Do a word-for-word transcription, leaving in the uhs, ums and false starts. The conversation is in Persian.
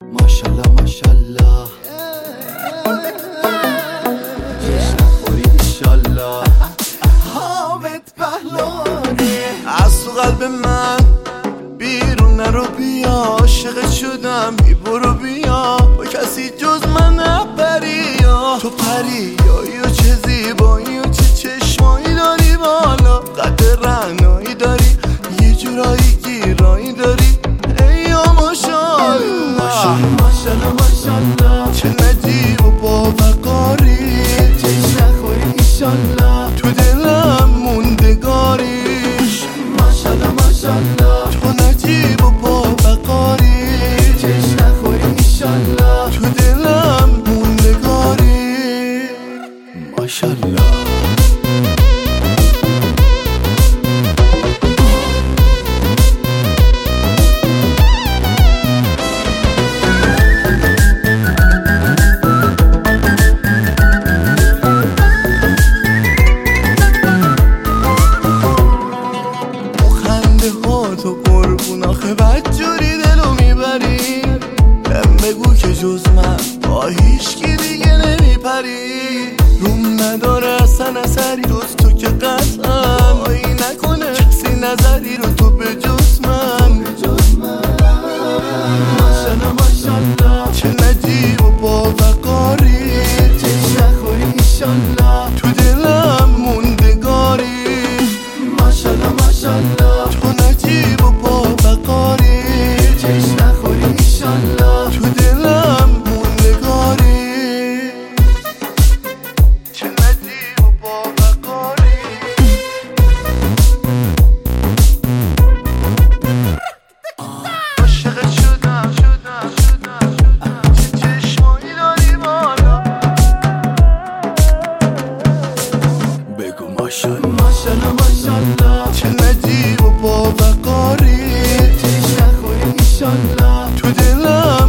ماشالله ماشالله جشن نخوری ایشالله حامد پهلوانی. از تو قلب من بیرون نرو بیا، عاشقت شدم بی برو بیا، با کسی جز من نپری. تو پری یا چه زیبایی و چه چشمایی داری، بالا قد رعنایی داری، یه جورایی گیرایی داری. ای یا ماشالله ماشالله ماشالله، چه نجیب و باوقاری، جشن نخوری ایشالله، تو دلم موندگاری. ماشالله ماشالله، تو نجیب و باوقاری، جشن نخوری ایشالله، تو دلم موندگاری. ماشالله تو قربون آخه بدجوری دلو میبری. بهم بگو که جز من با هیچکی دیگه نمیپری. روم نداره اصلا اثری جز تو که قطعا آیی نکنه کسی نظری رو تو به جز من. ماشالله ماشالله، چه نجیب و باوقاری، جشن نخوری ایشالله، تو دلم موندگاری. ماشالله ماشالله، تو نجیب و باوقاری، جشن نخوری ایشالله، تو دلم موندگاری. چه نجیب و باوقاری. عاشقت شدم شدم شدم، چه چشمایی داری بالا. بگو ماشالله ماشالله ماشالله، چه نجیب و باوقاری، جشن نخوری ایشالله، تو دلم